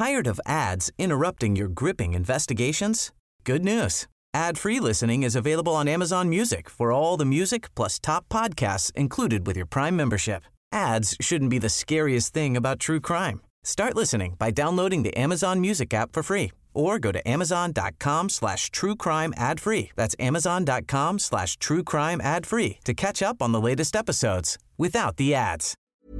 Tired of ads interrupting your gripping investigations? Good news. Ad-free listening is available on Amazon Music for all the music plus top podcasts included with your Prime membership. Ads shouldn't be the scariest thing about true crime. Start listening by downloading the Amazon Music app for free or go to amazon.com/truecrime ad-free. That's amazon.com/truecrime ad-free to catch up on the latest episodes without the ads.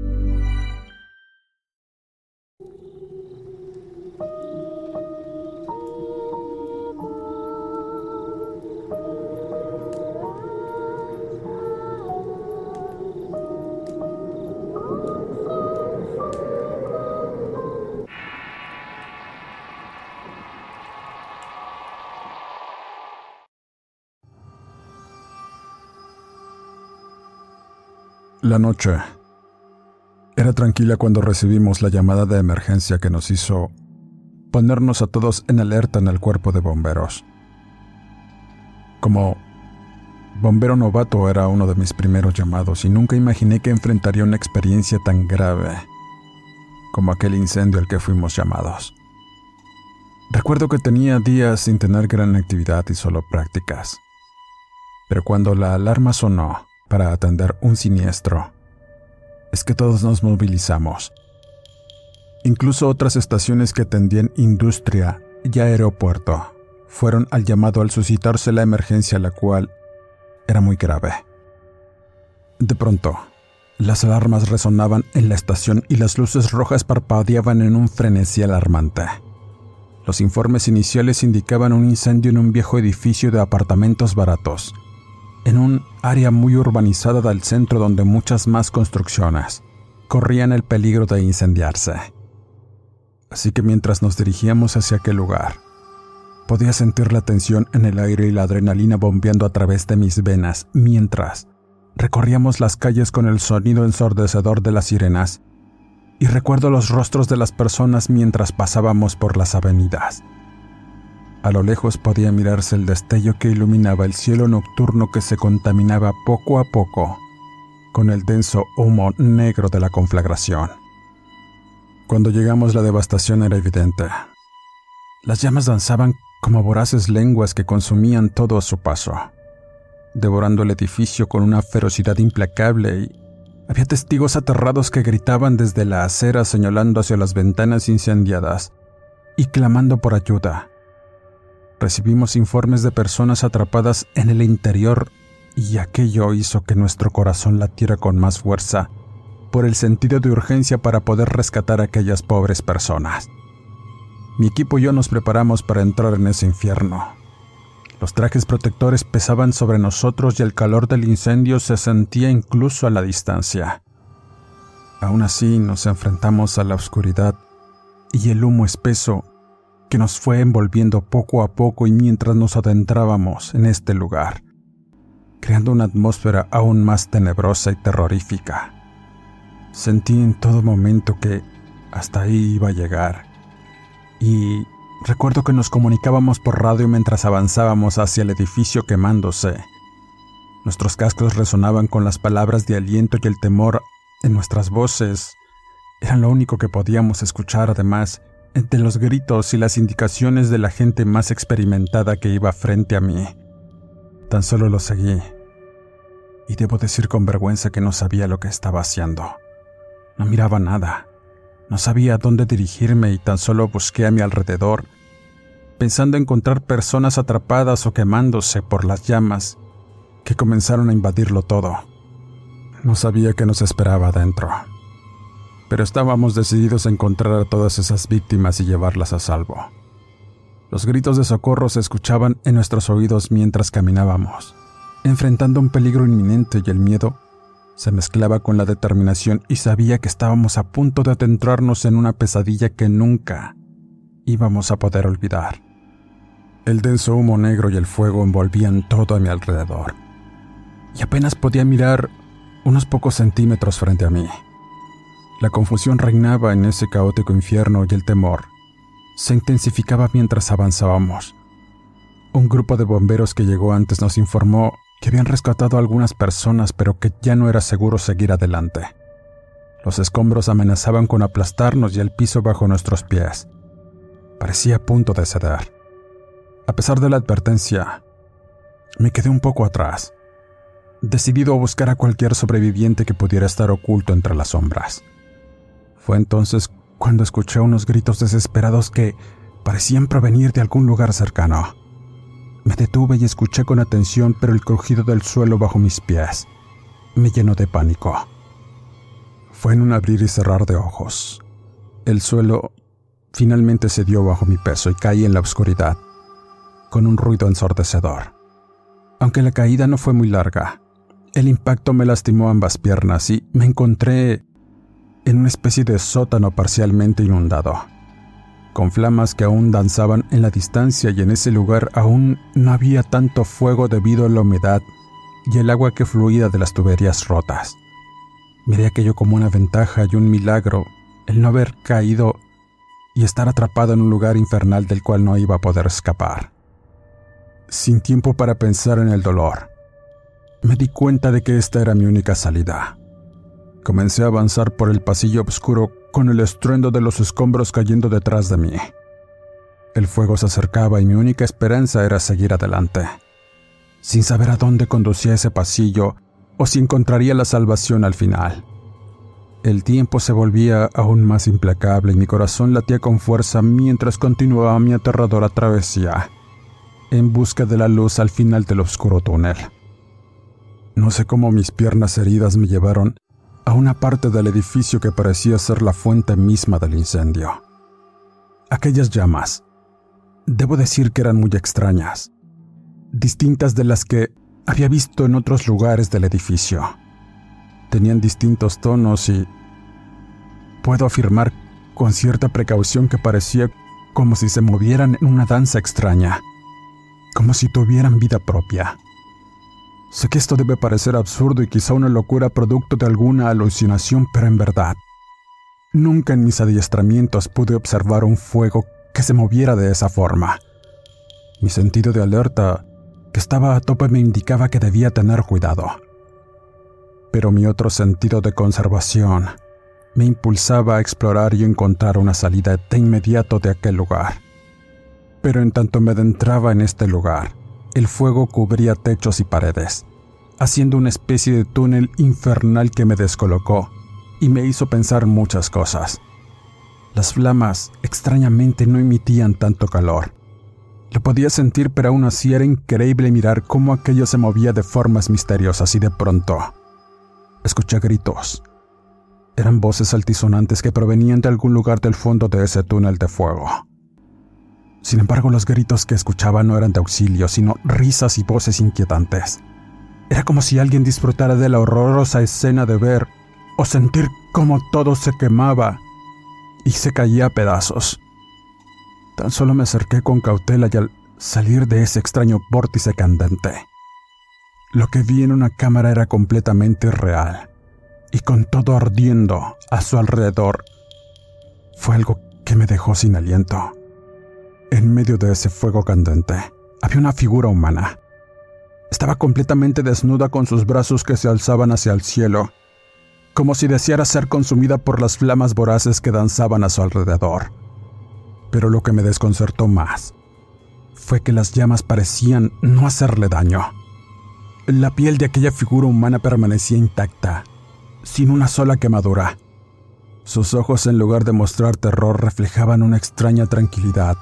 La noche era tranquila cuando recibimos la llamada de emergencia que nos hizo ponernos a todos en alerta en el cuerpo de bomberos. Como bombero novato era uno de mis primeros llamados y nunca imaginé que enfrentaría una experiencia tan grave como aquel incendio al que fuimos llamados. Recuerdo que tenía días sin tener gran actividad y solo prácticas, pero cuando la alarma sonó para atender un siniestro, es que todos nos movilizamos. Incluso otras estaciones que atendían industria y aeropuerto fueron al llamado al suscitarse la emergencia, la cual era muy grave. De pronto, las alarmas resonaban en la estación y las luces rojas parpadeaban en un frenesí alarmante. Los informes iniciales indicaban un incendio en un viejo edificio de apartamentos baratos, en un área muy urbanizada del centro donde muchas más construcciones corrían el peligro de incendiarse. Así que mientras nos dirigíamos hacia aquel lugar, podía sentir la tensión en el aire y la adrenalina bombeando a través de mis venas mientras recorríamos las calles con el sonido ensordecedor de las sirenas, y recuerdo los rostros de las personas mientras pasábamos por las avenidas. A lo lejos podía mirarse el destello que iluminaba el cielo nocturno que se contaminaba poco a poco con el denso humo negro de la conflagración. Cuando llegamos, la devastación era evidente. Las llamas danzaban como voraces lenguas que consumían todo a su paso, devorando el edificio con una ferocidad implacable, y había testigos aterrados que gritaban desde la acera señalando hacia las ventanas incendiadas y clamando por ayuda. Recibimos informes de personas atrapadas en el interior y aquello hizo que nuestro corazón latiera con más fuerza por el sentido de urgencia para poder rescatar a aquellas pobres personas. Mi equipo y yo nos preparamos para entrar en ese infierno. Los trajes protectores pesaban sobre nosotros y el calor del incendio se sentía incluso a la distancia. Aún así nos enfrentamos a la oscuridad y el humo espeso que nos fue envolviendo poco a poco, y mientras nos adentrábamos en este lugar, creando una atmósfera aún más tenebrosa y terrorífica, sentí en todo momento que hasta ahí iba a llegar. Y recuerdo que nos comunicábamos por radio mientras avanzábamos hacia el edificio quemándose. Nuestros cascos resonaban con las palabras de aliento y el temor en nuestras voces eran lo único que podíamos escuchar. Además, entre los gritos y las indicaciones de la gente más experimentada que iba frente a mí, tan solo lo seguí. Y debo decir con vergüenza que no sabía lo que estaba haciendo. No miraba nada. No sabía a dónde dirigirme y tan solo busqué a mi alrededor, pensando encontrar personas atrapadas o quemándose por las llamas que comenzaron a invadirlo todo. No sabía qué nos esperaba adentro, pero estábamos decididos a encontrar a todas esas víctimas y llevarlas a salvo. Los gritos de socorro se escuchaban en nuestros oídos mientras caminábamos, enfrentando un peligro inminente, y el miedo se mezclaba con la determinación, y sabía que estábamos a punto de adentrarnos en una pesadilla que nunca íbamos a poder olvidar. El denso humo negro y el fuego envolvían todo a mi alrededor, y apenas podía mirar unos pocos centímetros frente a mí. La confusión reinaba en ese caótico infierno y el temor se intensificaba mientras avanzábamos. Un grupo de bomberos que llegó antes nos informó que habían rescatado a algunas personas, pero que ya no era seguro seguir adelante. Los escombros amenazaban con aplastarnos y el piso bajo nuestros pies Parecía a punto de ceder. A pesar de la advertencia, me quedé un poco atrás, decidido a buscar a cualquier sobreviviente que pudiera estar oculto entre las sombras. Fue entonces cuando escuché unos gritos desesperados que parecían provenir de algún lugar cercano. Me detuve y escuché con atención, pero el crujido del suelo bajo mis pies me llenó de pánico. Fue en un abrir y cerrar de ojos. El suelo finalmente cedió bajo mi peso y caí en la oscuridad, con un ruido ensordecedor. Aunque la caída no fue muy larga, el impacto me lastimó ambas piernas y me encontré en una especie de sótano parcialmente inundado, con flamas que aún danzaban en la distancia, y en ese lugar aún no había tanto fuego debido a la humedad y el agua que fluía de las tuberías rotas. Miré aquello como una ventaja y un milagro, el no haber caído y estar atrapado en un lugar infernal del cual no iba a poder escapar. Sin tiempo para pensar en el dolor, me di cuenta de que esta era mi única salida. Comencé a avanzar por el pasillo oscuro con el estruendo de los escombros cayendo detrás de mí. El fuego se acercaba y mi única esperanza era seguir adelante, sin saber a dónde conducía ese pasillo o si encontraría la salvación al final. El tiempo se volvía aún más implacable y mi corazón latía con fuerza mientras continuaba mi aterradora travesía, en busca de la luz al final del oscuro túnel. No sé cómo mis piernas heridas me llevaron a una parte del edificio que parecía ser la fuente misma del incendio. Aquellas llamas, debo decir que eran muy extrañas, distintas de las que había visto en otros lugares del edificio. Tenían distintos tonos y puedo afirmar con cierta precaución que parecía como si se movieran en una danza extraña, como si tuvieran vida propia. Sé que esto debe parecer absurdo y quizá una locura producto de alguna alucinación, pero en verdad, nunca en mis adiestramientos pude observar un fuego que se moviera de esa forma. Mi sentido de alerta, que estaba a tope, me indicaba que debía tener cuidado. Pero mi otro sentido de conservación me impulsaba a explorar y encontrar una salida de inmediato de aquel lugar. Pero en tanto me adentraba en este lugar, el fuego cubría techos y paredes, haciendo una especie de túnel infernal que me descolocó y me hizo pensar muchas cosas. Las flamas, extrañamente, no emitían tanto calor. Lo podía sentir, pero aún así era increíble mirar cómo aquello se movía de formas misteriosas y de pronto escuché gritos. Eran voces altisonantes que provenían de algún lugar del fondo de ese túnel de fuego. Sin embargo, los gritos que escuchaba no eran de auxilio, sino risas y voces inquietantes. Era como si alguien disfrutara de la horrorosa escena de ver o sentir cómo todo se quemaba y se caía a pedazos. Tan solo me acerqué con cautela y al salir de ese extraño vórtice candente, lo que vi en una cámara era completamente irreal, y con todo ardiendo a su alrededor, fue algo que me dejó sin aliento. En medio de ese fuego candente había una figura humana. Estaba completamente desnuda, con sus brazos que se alzaban hacia el cielo, como si deseara ser consumida por las flamas voraces que danzaban a su alrededor. Pero lo que me desconcertó más fue que las llamas parecían no hacerle daño. La piel de aquella figura humana permanecía intacta, sin una sola quemadura. Sus ojos, en lugar de mostrar terror, reflejaban una extraña tranquilidad.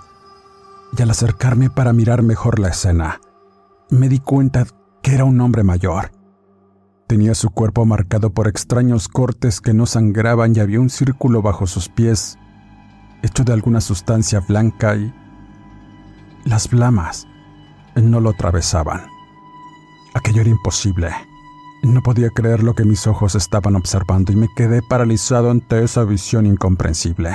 Y al acercarme para mirar mejor la escena, me di cuenta que era un hombre mayor. Tenía su cuerpo marcado por extraños cortes que no sangraban y había un círculo bajo sus pies, hecho de alguna sustancia blanca, y las flamas no lo atravesaban. Aquello era imposible. No podía creer lo que mis ojos estaban observando y me quedé paralizado ante esa visión incomprensible.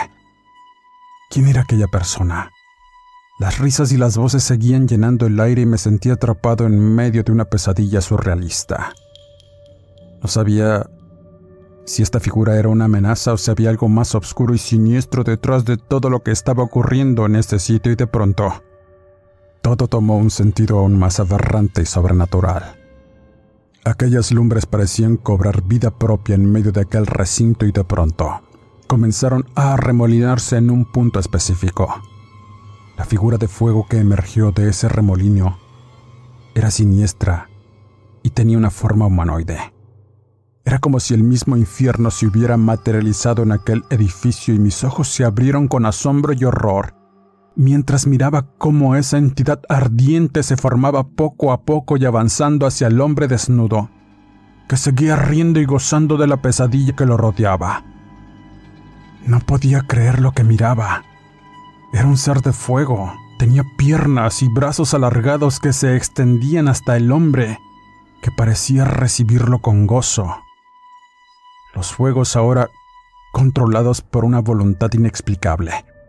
¿Quién era aquella persona? Las risas y las voces seguían llenando el aire y me sentí atrapado en medio de una pesadilla surrealista. No sabía si esta figura era una amenaza o si había algo más oscuro y siniestro detrás de todo lo que estaba ocurriendo en este sitio, y de pronto todo tomó un sentido aún más aberrante y sobrenatural. Aquellas lumbres parecían cobrar vida propia en medio de aquel recinto y de pronto comenzaron a arremolinarse en un punto específico. La figura de fuego que emergió de ese remolino era siniestra y tenía una forma humanoide. Era como si el mismo infierno se hubiera materializado en aquel edificio y mis ojos se abrieron con asombro y horror mientras miraba cómo esa entidad ardiente se formaba poco a poco y avanzando hacia el hombre desnudo, que seguía riendo y gozando de la pesadilla que lo rodeaba. No podía creer lo que miraba. Era un ser de fuego. Tenía piernas y brazos alargados que se extendían hasta el hombre, que parecía recibirlo con gozo. Los fuegos ahora controlados por una voluntad inexplicable.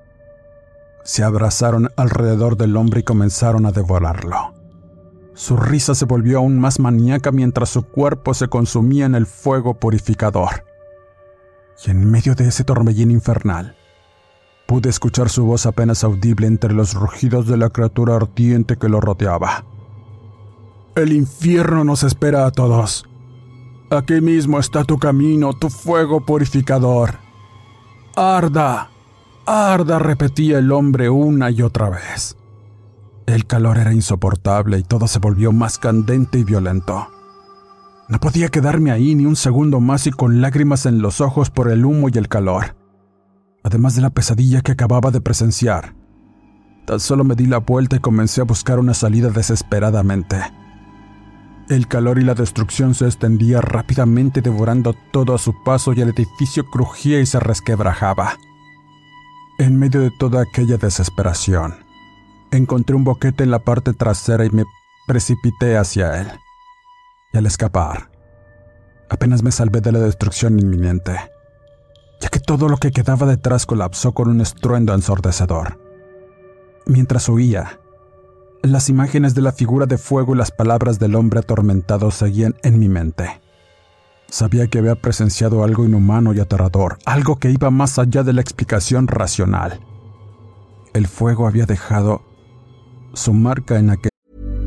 Se abrazaron alrededor del hombre y comenzaron a devorarlo. Su risa se volvió aún más maníaca mientras su cuerpo se consumía en el fuego purificador. Y en medio de ese torbellino infernal, pude escuchar su voz apenas audible entre los rugidos de la criatura ardiente que lo rodeaba. «El infierno nos espera a todos. Aquí mismo está tu camino, tu fuego purificador. ¡Arda! ¡Arda!», repetía el hombre una y otra vez. El calor era insoportable y todo se volvió más candente y violento. No podía quedarme ahí ni un segundo más y con lágrimas en los ojos por el humo y el calor, además de la pesadilla que acababa de presenciar. Tan solo me di la vuelta y comencé a buscar una salida desesperadamente. El calor y la destrucción se extendía rápidamente, devorando todo a su paso, y el edificio crujía y se resquebrajaba. En medio de toda aquella desesperación, encontré un boquete en la parte trasera y me precipité hacia él. Y al escapar, apenas me salvé de la destrucción inminente, ya que todo lo que quedaba detrás colapsó con un estruendo ensordecedor. Mientras huía, las imágenes de la figura de fuego y las palabras del hombre atormentado seguían en mi mente. Sabía que había presenciado algo inhumano y aterrador, algo que iba más allá de la explicación racional. El fuego había dejado su marca en aquel...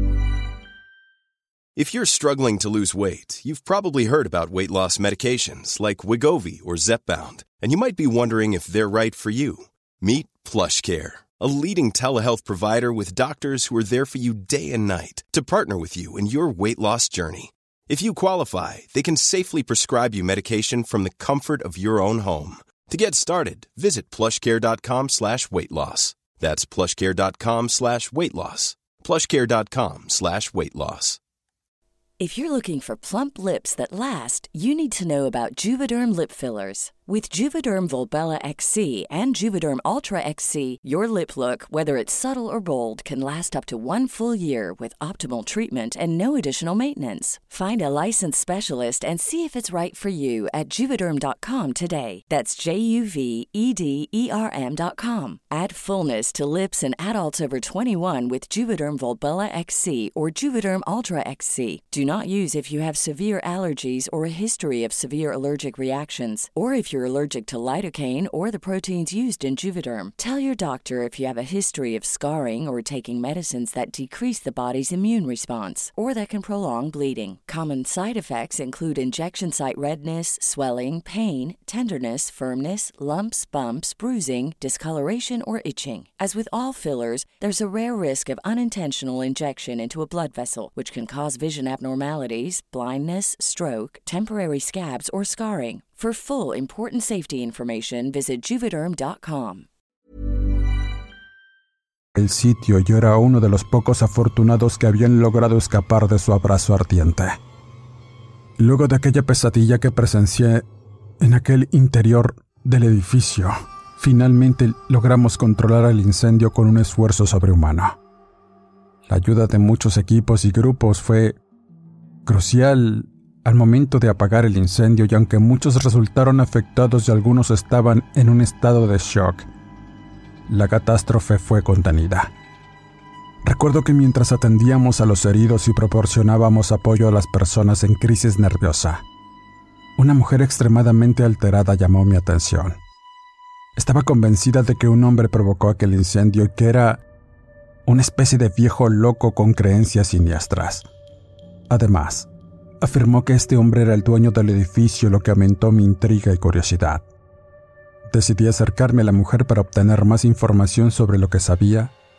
If you're struggling to lose weight, you've probably heard about weight loss medications like Wegovy or Zepbound, and you might be wondering if they're right for you. Meet PlushCare, a leading telehealth provider with doctors who are there for you day and night to partner with you in your weight loss journey. If you qualify, they can safely prescribe you medication from the comfort of your own home. To get started, visit plushcare.com/weightloss. That's plushcare.com/weightloss. plushcare.com/weightloss. If you're looking for plump lips that last, you need to know about Juvederm lip fillers. With Juvederm Volbella XC and Juvederm Ultra XC, your lip look, whether it's subtle or bold, can last up to 1 full year with optimal treatment and no additional maintenance. Find a licensed specialist and see if it's right for you at Juvederm.com today. That's JUVEDERM.com. Add fullness to lips in adults over 21 with Juvederm Volbella XC or Juvederm Ultra XC. Do not use if you have severe allergies or a history of severe allergic reactions, or if you're allergic to lidocaine or the proteins used in Juvederm. Tell your doctor if you have a history of scarring or taking medicines that decrease the body's immune response or that can prolong bleeding. Common side effects include injection site redness, swelling, pain, tenderness, firmness, lumps, bumps, bruising, discoloration, or itching. As with all fillers, there's a rare risk of unintentional injection into a blood vessel, which can cause vision abnormalities, blindness, stroke, temporary scabs, or scarring. For full, important safety information, visit Juvederm.com. El sitio, yo era uno de los pocos afortunados que habían logrado escapar de su abrazo ardiente. Luego de aquella pesadilla que presencié en aquel interior del edificio, finalmente logramos controlar el incendio con un esfuerzo sobrehumano. La ayuda de muchos equipos y grupos fue crucial al momento de apagar el incendio, y aunque muchos resultaron afectados y algunos estaban en un estado de shock, la catástrofe fue contenida. Recuerdo que mientras atendíamos a los heridos y proporcionábamos apoyo a las personas en crisis nerviosa, una mujer extremadamente alterada llamó mi atención. Estaba convencida de que un hombre provocó aquel incendio y que era una especie de viejo loco con creencias siniestras. Además, afirmó que este hombre era el dueño del edificio, lo que aumentó mi intriga y curiosidad. Decidí acercarme a la mujer para obtener más información sobre lo que sabía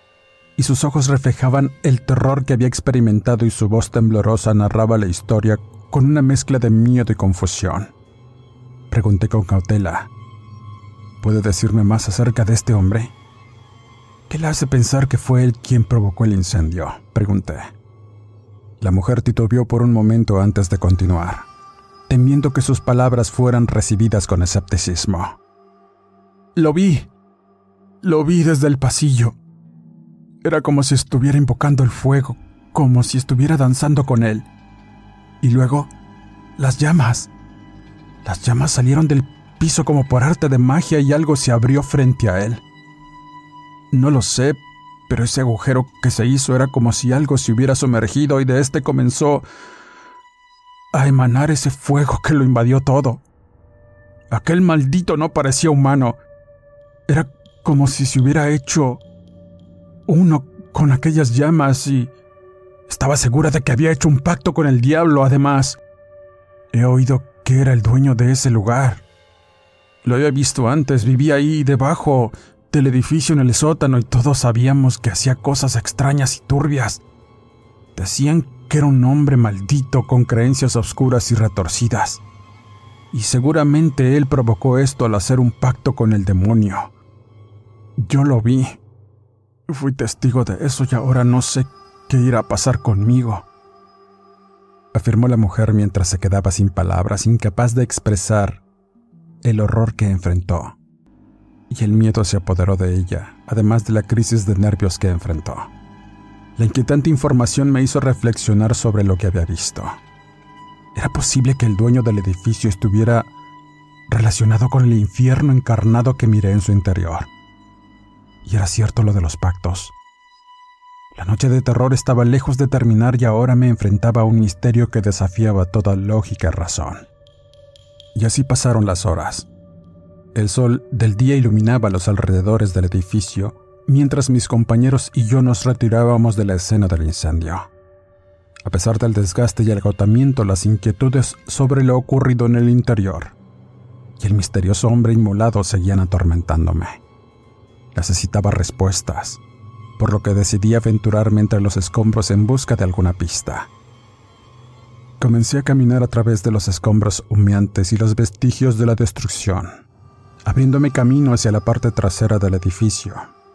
y sus ojos reflejaban el terror que había experimentado y su voz temblorosa narraba la historia con una mezcla de miedo y confusión. Pregunté con cautela: ¿puede decirme más acerca de este hombre? ¿Qué le hace pensar que fue él quien provocó el incendio?, pregunté. La mujer titubeó por un momento antes de continuar, temiendo que sus palabras fueran recibidas con escepticismo. Lo vi desde el pasillo. Era como si estuviera invocando el fuego, como si estuviera danzando con él. Y luego, las llamas. Las llamas salieron del piso como por arte de magia y algo se abrió frente a él. No lo sé, pero ese agujero que se hizo era como si algo se hubiera sumergido y de este comenzó a emanar ese fuego que lo invadió todo. Aquel maldito no parecía humano. Era como si se hubiera hecho uno con aquellas llamas y estaba segura de que había hecho un pacto con el diablo. Además, he oído que era el dueño de ese lugar. Lo había visto antes, vivía ahí debajo del edificio en el sótano y todos sabíamos que hacía cosas extrañas y turbias. Decían que era un hombre maldito con creencias oscuras y retorcidas. Y seguramente él provocó esto al hacer un pacto con el demonio. Yo lo vi. Fui testigo de eso y ahora no sé qué irá a pasar conmigo, afirmó la mujer mientras se quedaba sin palabras, incapaz de expresar el horror que enfrentó. Y el miedo se apoderó de ella, además de la crisis de nervios que enfrentó. La inquietante información me hizo reflexionar sobre lo que había visto. ¿Era posible que el dueño del edificio estuviera relacionado con el infierno encarnado que miré en su interior? Y era cierto lo de los pactos. La noche de terror estaba lejos de terminar y ahora me enfrentaba a un misterio que desafiaba toda lógica y razón. Y así pasaron las horas. El sol del día iluminaba los alrededores del edificio, mientras mis compañeros y yo nos retirábamos de la escena del incendio. A pesar del desgaste y el agotamiento, las inquietudes sobre lo ocurrido en el interior y el misterioso hombre inmolado seguían atormentándome. Necesitaba respuestas, por lo que decidí aventurarme entre los escombros en busca de alguna pista. Comencé a caminar a través de los escombros humeantes y los vestigios de la destrucción, abriéndome camino hacia la parte trasera del edificio.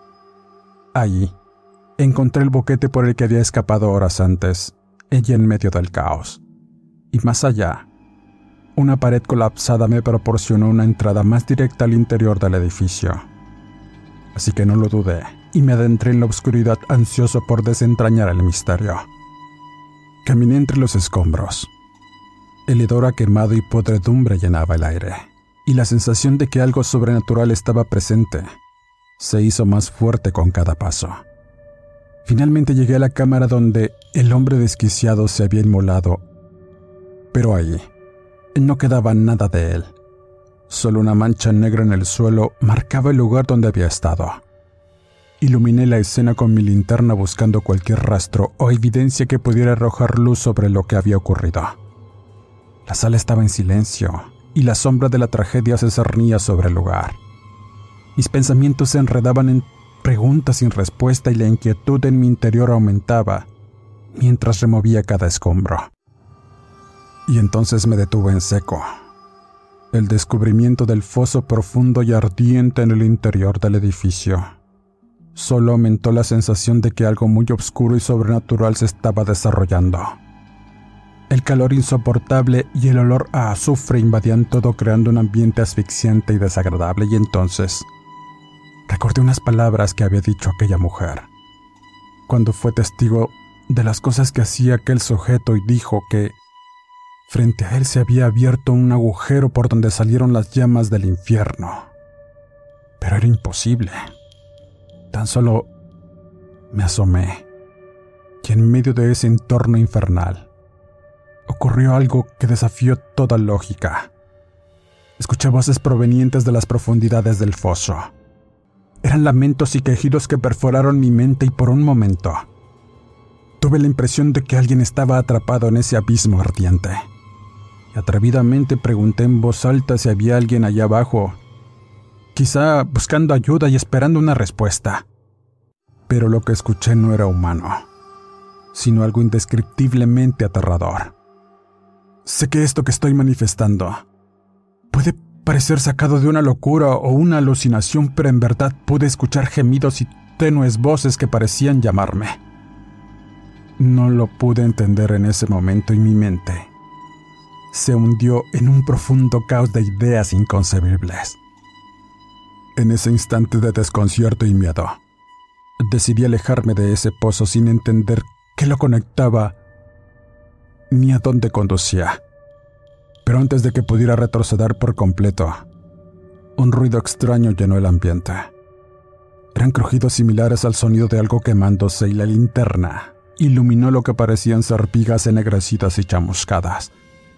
Allí, encontré el boquete por el que había escapado horas antes, ella en medio del caos. Y más allá, una pared colapsada me proporcionó una entrada más directa al interior del edificio. Así que no lo dudé y me adentré en la oscuridad ansioso por desentrañar el misterio. Caminé entre los escombros. El hedor a quemado y podredumbre llenaba el aire, y la sensación de que algo sobrenatural estaba presente se hizo más fuerte con cada paso. Finalmente llegué a la cámara donde el hombre desquiciado se había inmolado, pero ahí no quedaba nada de él. Solo una mancha negra en el suelo marcaba el lugar donde había estado. Iluminé la escena con mi linterna buscando cualquier rastro o evidencia que pudiera arrojar luz sobre lo que había ocurrido. La sala estaba en silencio y la sombra de la tragedia se cernía sobre el lugar. Mis pensamientos se enredaban en preguntas sin respuesta y la inquietud en mi interior aumentaba mientras removía cada escombro. Y entonces me detuve en seco. El descubrimiento del foso profundo y ardiente en el interior del edificio solo aumentó la sensación de que algo muy oscuro y sobrenatural se estaba desarrollando. El calor insoportable y el olor a azufre invadían todo, creando un ambiente asfixiante y desagradable, y entonces recordé unas palabras que había dicho aquella mujer cuando fue testigo de las cosas que hacía aquel sujeto, y dijo que frente a él se había abierto un agujero por donde salieron las llamas del infierno. Pero era imposible. Tan solo me asomé, y en medio de ese entorno infernal ocurrió algo que desafió toda lógica. Escuché voces provenientes de las profundidades del foso. Eran lamentos y quejidos que perforaron mi mente, y por un momento tuve la impresión de que alguien estaba atrapado en ese abismo ardiente. Y atrevidamente pregunté en voz alta si había alguien allá abajo, quizá buscando ayuda y esperando una respuesta. pero lo que escuché no era humano, sino algo indescriptiblemente aterrador. Sé que esto que estoy manifestando puede parecer sacado de una locura o una alucinación, pero en verdad pude escuchar gemidos y tenues voces que parecían llamarme. No lo pude entender en ese momento y mi mente se hundió en un profundo caos de ideas inconcebibles. En ese instante de desconcierto y miedo, decidí alejarme de ese pozo sin entender qué lo conectaba ni a dónde conducía. Pero antes de que pudiera retroceder por completo, un ruido extraño llenó el ambiente. Eran crujidos similares al sonido de algo quemándose y la linterna iluminó lo que parecían ser vigas ennegrecidas y chamuscadas.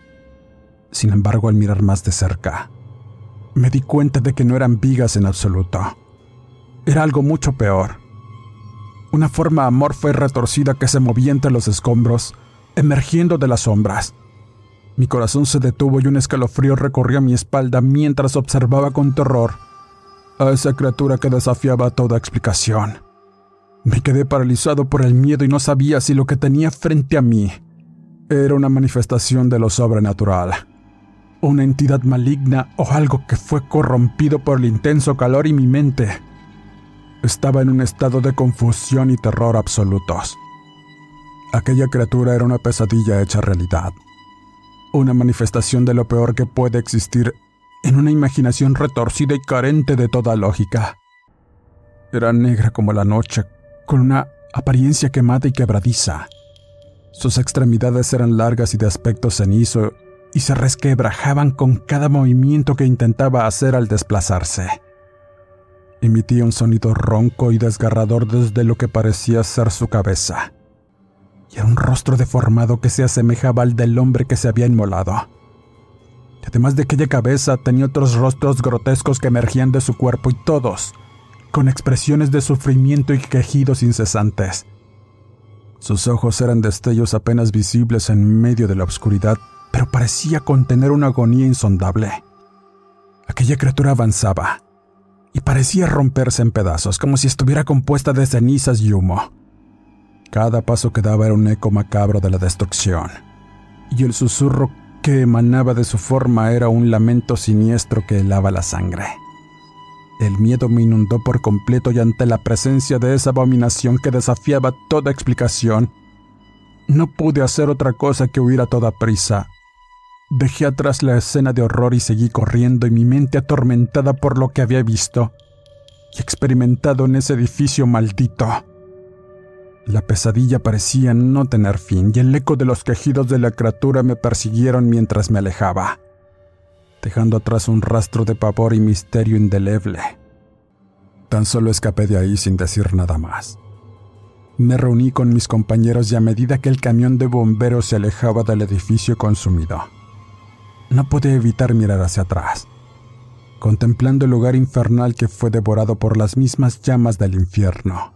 Sin embargo, al mirar más de cerca, me di cuenta de que no eran vigas en absoluto. Era algo mucho peor. Una forma amorfa y retorcida que se movía entre los escombros, emergiendo de las sombras. Mi corazón se detuvo y un escalofrío recorrió mi espalda mientras observaba con terror a esa criatura que desafiaba toda explicación. Me quedé paralizado por el miedo y no sabía si lo que tenía frente a mí era una manifestación de lo sobrenatural, una entidad maligna o algo que fue corrompido por el intenso calor, y mi mente estaba en un estado de confusión y terror absolutos. Aquella criatura era una pesadilla hecha realidad, una manifestación de lo peor que puede existir en una imaginación retorcida y carente de toda lógica. Era negra como la noche, con una apariencia quemada y quebradiza. Sus extremidades eran largas y de aspecto cenizo, y se resquebrajaban con cada movimiento que intentaba hacer al desplazarse. Emitía un sonido ronco y desgarrador desde lo que parecía ser su cabeza, y era un rostro deformado que se asemejaba al del hombre que se había inmolado. Y además de aquella cabeza, tenía otros rostros grotescos que emergían de su cuerpo, y todos con expresiones de sufrimiento y quejidos incesantes. Sus ojos eran destellos apenas visibles en medio de la oscuridad, pero parecía contener una agonía insondable. Aquella criatura avanzaba y parecía romperse en pedazos, como si estuviera compuesta de cenizas y humo. Cada paso que daba era un eco macabro de la destrucción, y el susurro que emanaba de su forma era un lamento siniestro que helaba la sangre. El miedo me inundó por completo, y ante la presencia de esa abominación que desafiaba toda explicación, no pude hacer otra cosa que huir a toda prisa. Dejé atrás la escena de horror y seguí corriendo, y mi mente atormentada por lo que había visto y experimentado en ese edificio maldito. La pesadilla parecía no tener fin, y el eco de los quejidos de la criatura me persiguieron mientras me alejaba, dejando atrás un rastro de pavor y misterio indeleble. Tan solo escapé de ahí sin decir nada más. Me reuní con mis compañeros, y a medida que el camión de bomberos se alejaba del edificio consumido, no pude evitar mirar hacia atrás, contemplando el lugar infernal que fue devorado por las mismas llamas del infierno.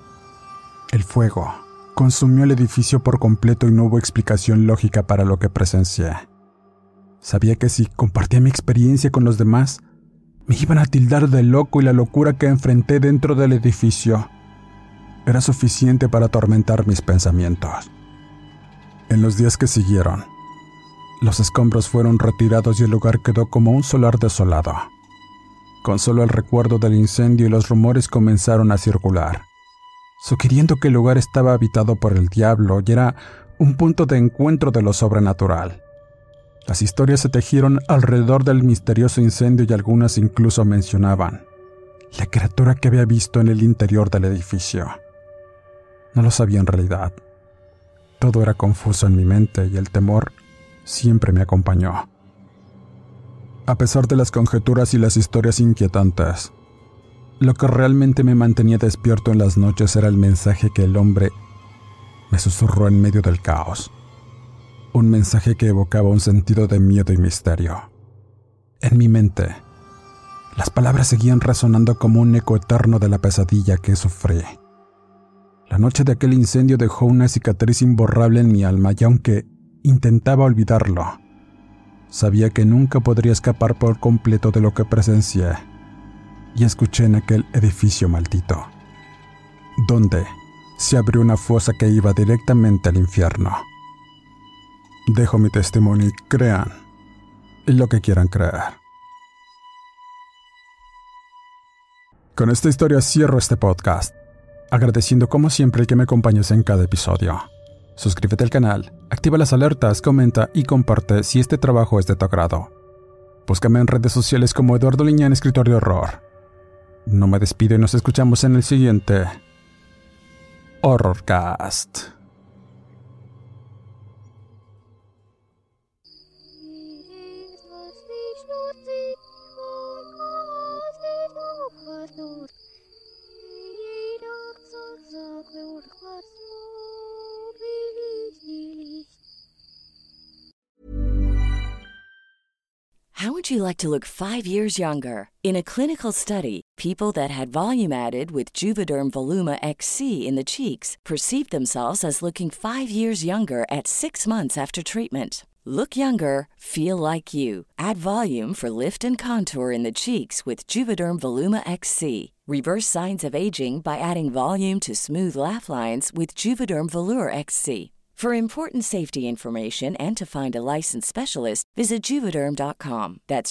El fuego consumió el edificio por completo y no hubo explicación lógica para lo que presencié. Sabía que si compartía mi experiencia con los demás, me iban a tildar de loco, y la locura que enfrenté dentro del edificio era suficiente para atormentar mis pensamientos. En los días que siguieron, los escombros fueron retirados y el lugar quedó como un solar desolado. Con solo el recuerdo del incendio, y los rumores comenzaron a circular, sugiriendo que el lugar estaba habitado por el diablo y era un punto de encuentro de lo sobrenatural. Las historias se tejieron alrededor del misterioso incendio, y algunas incluso mencionaban la criatura que había visto en el interior del edificio. No lo sabía en realidad. Todo era confuso en mi mente, y el temor siempre me acompañó. A pesar de las conjeturas y las historias inquietantes, lo que realmente me mantenía despierto en las noches era el mensaje que el hombre me susurró en medio del caos. Un mensaje que evocaba un sentido de miedo y misterio. En mi mente, las palabras seguían resonando como un eco eterno de la pesadilla que sufrí. La noche de aquel incendio dejó una cicatriz imborrable en mi alma, y aunque intentaba olvidarlo, sabía que nunca podría escapar por completo de lo que presencié y escuché en aquel edificio maldito. donde se abrió una fosa que iba directamente al infierno. Dejo mi testimonio y crean lo que quieran creer. Con esta historia cierro este podcast, agradeciendo como siempre el que me acompañes en cada episodio. Suscríbete al canal, activa las alertas, comenta y comparte si este trabajo es de tu agrado. Búscame en redes sociales como Eduardo Liñán, escritor de horror. No me despido y nos escuchamos en el siguiente Horrorcast. How would you like to look 5 years younger? In a clinical study, people that had volume added with Juvederm Voluma XC in the cheeks perceived themselves as looking 5 years younger at 6 months after treatment. Look younger, feel like you. Add volume for lift and contour in the cheeks with Juvederm Voluma XC. Reverse signs of aging by adding volume to smooth laugh lines with Juvederm Volure XC. For important safety information and to find a licensed specialist, visit Juvederm.com. That's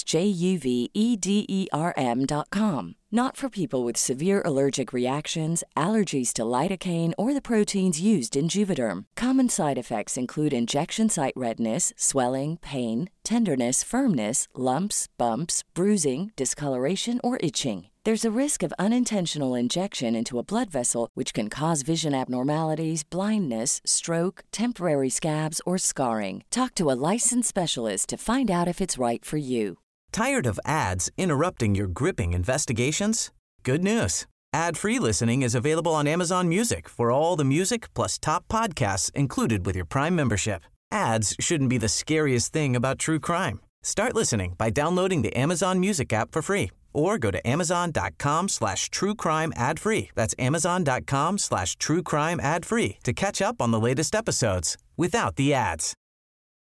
JUVEDERM.com. Not for people with severe allergic reactions, allergies to lidocaine, or the proteins used in Juvederm. Common side effects include injection site redness, swelling, pain, tenderness, firmness, lumps, bumps, bruising, discoloration, or itching. There's a risk of unintentional injection into a blood vessel, which can cause vision abnormalities, blindness, stroke, temporary scabs, or scarring. Talk to a licensed specialist to find out if it's right for you. Tired of ads interrupting your gripping investigations? Good news. Ad-free listening is available on Amazon Music for all the music plus top podcasts included with your Prime membership. Ads shouldn't be the scariest thing about true crime. Start listening by downloading the Amazon Music app for free or go to amazon.com/truecrime ad-free. That's amazon.com/truecrime ad-free to catch up on the latest episodes without the ads.